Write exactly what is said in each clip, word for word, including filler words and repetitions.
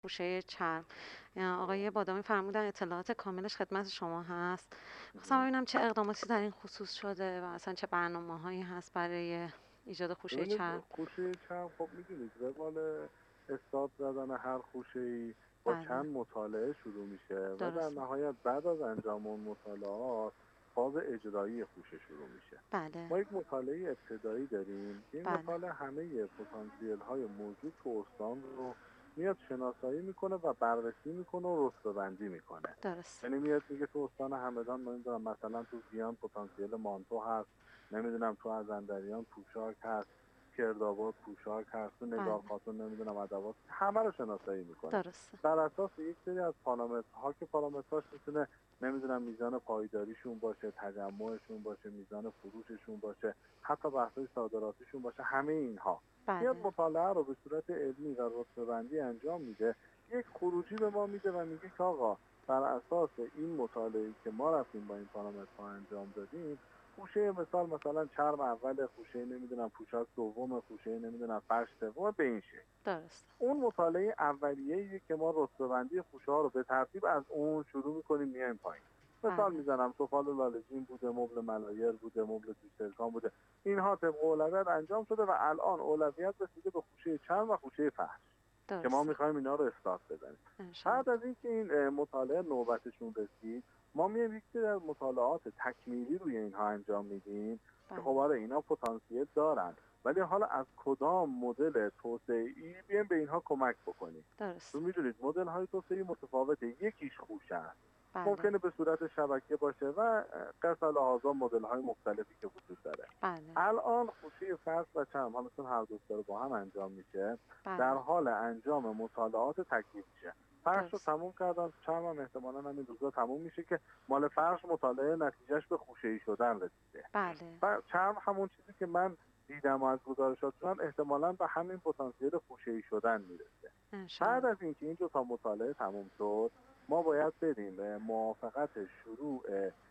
خوشه چرم. آقای بادامی فرمودن اطلاعات کاملش خدمت شما هست. خواستم ببینم چه اقداماتی در این خصوص شده و اصلا چه برنامه‌هایی هست برای ایجاد خوشه ببینید چرم. خوشه چرم خب میدونید روال استارت زدن هر خوشه‌ای با بله، چند مطالعه شروع میشه و در درسته. نهایت بعد از انجام اون مطالعات فاز اجرایی خوشه شروع میشه. بله، ما یک مطالعه ابتدایی داریم که این بله، مطالعه همه پتانسیل های موجود تو استان رو میاد شناسایی میکنه و بررسی میکنه و رتبه‌بندی میکنه. درسته. یعنی میاد میگه تو استان همدان نمیدونم مثلا تو گیان پتانسیل مانتو هست، نمیدونم تو ازندریان پوشاک هست، کردآباد پوشاک هست، تو نگار بله، خاتون نمیدونم ادوات، همه رو شناسایی میکنه. درسته. بر اساس یک سری از پارامترها که پارامترهاش میتونه نمیدونم میزان پایداریشون باشه، تجمعشون باشه، میزان فروششون باشه، حتی بحث‌های صادراتیشون باشه، همه اینها میاد بله، مطالعه رو به صورت علمی و رتبه‌بندی انجام میده. یک خروجی به ما میده و میگه که آقا بر اساس این مطالعه‌ای که ما رفتیم با این پارامترها انجام دادیم، خوشه مثال مثلا چرم اول، خوشه نمیدونم پوشاک دوم، خوشه نمیدونم فرش سوم، به این شکل. درسته. اون مطالعه اولیه‌ایه که ما رتبه‌بندی خوشه‌ها رو به ترتیب از اون شروع می‌کنیم میایم پایین. مثال بله، میزنم سفال لاله‌جین بوده، مبل ملایر بوده، مبل دوسترکان بوده. اینها طبق اولویت انجام شده و الان اولویت رسیده به خوشه چرم و خوشه فرش که ما درسته. می‌خوایم اینا رو استارت بزنیم. انشالله. بعد از اینکه این مطالعه نوبتشون رسید، ما میایم یک سری از مطالعات تکمیلی روی اینها انجام میدیم که خب بله، آره اینا پتانسیل دارن، ولی حالا از کدام مدل توسعه‌ای بیایم به اینها کمک بکنیم. چون درسته. میدونید مدل های توسعه‌ای متفاوته. یکیش خوشه است، بله، ممکنه به صورت شبکه باشه و قصد لحاظا مدل های مختلفی که وجود داره. بله، الان خوشه فرش و چرم، حالا چون هر دو داره با هم انجام میشه، در بله، حال انجام مطالعات تکمیلیشه. فرش رو درسته. تموم کردن، چرم هم احتمالاً همین روزا تموم میشه که مال فرش مطالعه نتیجهش به خوشه‌ای شدن رسیده. بله، و چرم همون چیزی که من دیدم و از گزارشاتون احتمالاً به همین پتانسیل خوشه‌ای شدن میرسه. بعد انشالله. از اینکه این دو تا مطالعه تموم شد، ما باید بریم به موافقت شروع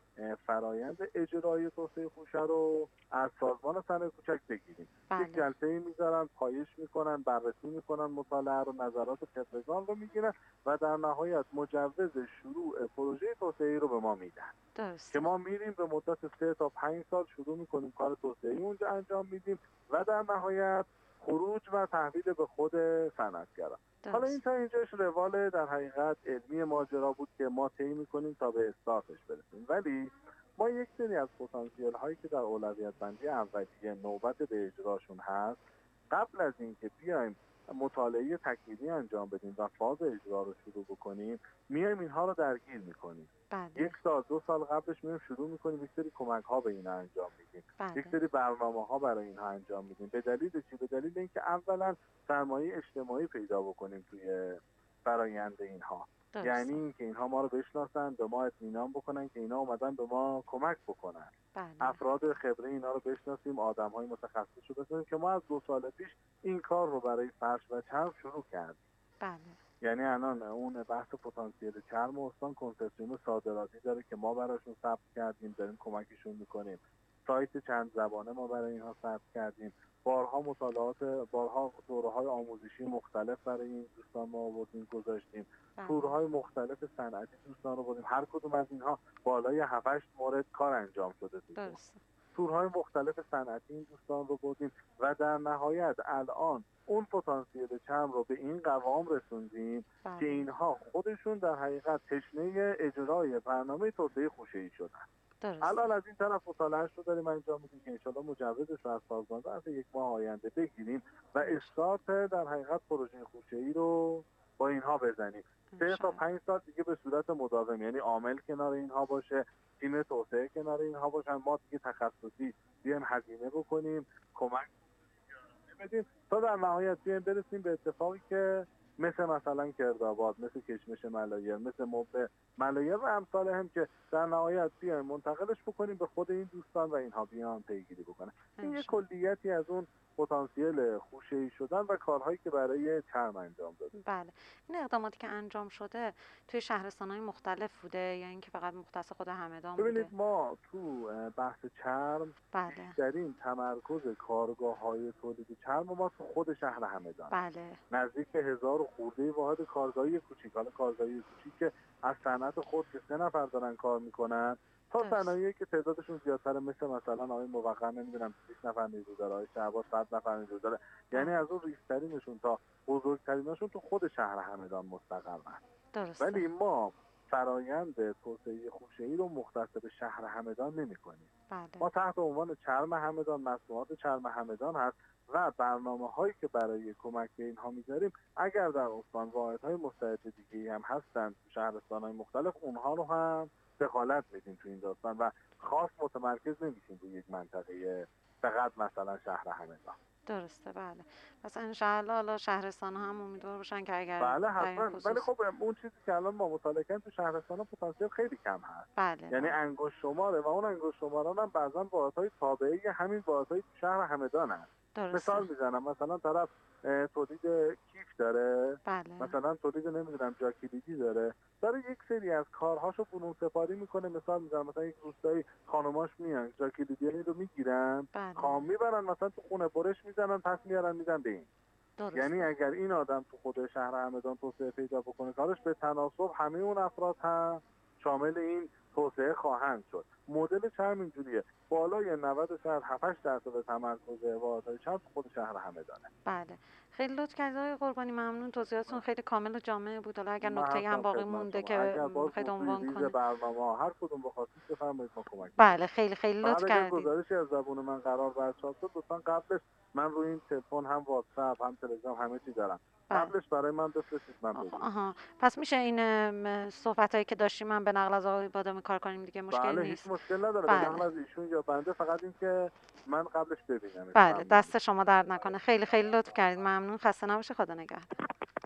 فرایند اجرایی توسعه خوشه رو از سازمان صنایع کوچک بگیریم. یک بله، جلسه میذارن، پایش میکنن، بررسی میکنن، مطالعه رو، نظرات خبرگان رو میگیرن و در نهایت مجوز شروع پروژه توسعه رو به ما میدن که درسته. ما میریم به مدت سه تا پنج سال شروع میکنیم کار توسعه اونجا انجام میدیم و در نهایت خروج و تحویل به خود صنعتگران. حالا این درست. تا اینجاش روال در حقیقت علمی ماجرا بود که ما طی میکنیم تا به استارتش برسیم، ولی ما یک سری از پتانسیل هایی که در اولویت بندی اولیه نوبت به اجراشون هست، قبل از اینکه بیایم مطالعه تکمیلی انجام بدیم و فاز اجرا رو شروع بکنیم، میایم اینها رو درگیر میکنیم. یک بله، سال دو سال قبلش میایم شروع میکنیم یک سری کمک ها به اینا انجام میدیم، یک بله، سری برنامه ها برای اینها انجام میدیم. به دلیل چی؟ به دلیل اینکه اولا سرمایه اجتماعی پیدا بکنیم توی فرایند اینها. یعنی درسته. اینکه اینها ما رو بشناسن، به ما اطمینان بکنن که اینا اومدن به ما کمک بکنن. بله، افراد خبره اینا رو بشناسیم، آدم‌های متخصص رو بشناسیم که ما از دو سال پیش این کار رو برای فرش و چرم شروع کردیم. بله، یعنی الان اون بحث پتانسیل چرم استان کنسرسیوم صادراتی داره که ما براشون ثبت کردیم، داریم کمکشون میکنیم. سایت چند زبانه ما برای اینها ثبت کردیم. بارها مطالعات، بارها دوره‌های آموزشی مختلف برای این دوستان ما آوردیم گذاشتیم. بله، تورهای مختلف صنعتی دوستان رو بردیم. هر کدوم از اینها بالای هفت هشت مورد کار انجام شده توشون. درسته. تورهای مختلف صنعتی این دوستان رو بردیم و در نهایت الان اون پتانسیل چرم رو به این قوام رسوندیم که بله، اینها خودشون در حقیقت تشنه اجرای برنامه توسعه خوشه‌ای شدن. درسته. الان از این طرف مطالعه‌اش رو داریم انجام میدیم که انشالله مجوزش رو از سازمان ظرف یک ماه آینده بگیریم و انشالله. استارت در حقیقت پروژه خوشه‌ای رو با اینها بزنیم. سه تا انشالله. پنج سال دیگه به صورت مداوم، یعنی عامل کنار اینها باشه، تیم توسعه کنار اینها باشن، ما دیگه تخصصی بیایم هزینه بکنیم، کمک بدیم تا در نهایت بیایم برسیم به اتفاقی که مثل مثلا کردآباد، مثل کشمش ملایر، مثل مبل ملایر و امثال هم که در نهایت بیایم منتقلش بکنیم به خود این دوستان و اینها بیان پیگیری بکنن. این یک انشالله. کلیتی از اون پتانسیل خوشه‌ای شدن و کارهایی که برای چرم انجام دادیم. بله. این اقداماتی که انجام شده توی شهرستان‌های مختلف بوده یا اینکه فقط مختص خود همدان بوده؟ ببینید ما تو اه، بحث چرم بله. بیشترین تمرکز کارگاه‌های تولید چرم ما تو خود شهر همدان، بله. نزدیک هزار و خورده واحد کارگاهی کوچیک، حالا کارگاهی کوچیک که از صنعت خود که سه نفر دارن کار میکنن تا درست. صنایعی که تعدادشون زیادتره، مثل مثلا آقای موقر نمیدونم بیست نفر نیرو داره، آقای شهباز صد نفر نیرو داره، یعنی از اون ریشترینشون تا بزرگتریناشون تو خود شهر همدان مستقرن. درسته. ولی ما فرایند توسعه خوشه‌ای رو مختص به شهر همدان نمی‌کنیم. بله. ما تحت عنوان چرم همدان، مصنوعات چرم همدان هست و برنامه‌هایی که برای کمک به اینها می‌ذاریم، اگر در استان واحدهای مستعد دیگه‌ای هم هستن تو شهرستان‌های مختلف، اونها رو هم دخالت میدیم تو این داستان و خاص متمرکز نمیشیم روی یک منطقه فقط مثلا شهر همدان. درسته. بله. پس انشاءالله حالا شهرستان هم امیدوار باشن که اگر بله در این حتما، ولی خصوص خب اون چیزی که الان ما مطالعه کردیم تو شهرستان پتانسیل خیلی کم هست. بله. یعنی بله. انگشت شماره و اون انگشت شماران هم بعضا واحدهای تابعه همین واحدهای تو شهر همدان هست. درسته. مثال میزنم، مثلا طرف اه، تولید کیف داره، بله. مثلا تولید نمیدونم جاکلیدی داره، داره یک سری از کارهاشو برون سپاری میکنه. مثال میزنم مثلا یک روستایی خانوماش میان جاکلیدی رو میگیرن، بله. خام میبرن مثلا تو خونه برش میزنن، پس میارن میدن به این. درسته. یعنی اگر این آدم تو خود شهر همدان توسعه پیدا بکنه کارش، به تناسب همه اون افراد هم شامل این توسعه خواهند شد. مدل چرم اینجوریه، بالای نود شهر هفت هشت درصد تمرکز واحدهای چرم تو خود شهر همدانه. بله. خیلی لطف کردید آقای قربانی، ممنون. توضیحاتتون خیلی کامل و جامع بود. حالا اگر من نکته‌ای هم هستم باقی خدمت مونده شما، که اگر باز بخواید گفتگوی عنوان ریز کنید. برنامه هر کدوم بخواستید بفرمایید، ما کمک بله. خیلی خیلی فقط لطف اگر کردید. گزارشی از زبون من قرار برچاپ شد، لطفا قبلش، من روی این تلفن هم واتساپ هم تلگرام همه چی دارم، بله. قبلش برای من بفرستید من آخ، ببینم. آها. پس میشه این صحبت هایی که داشتیم من به نقل از آقای بادامی کار کنیم دیگه، مشکلی بله هیچ نیست. مشکل نداره، به نقل بله. از ایشون یا بنده، فقط این که من قبلش ببینم. بله. دست شما درد نکنه. خیلی خیلی لطف کردید. ممنون. خسته نباشه. خدا نگهدار.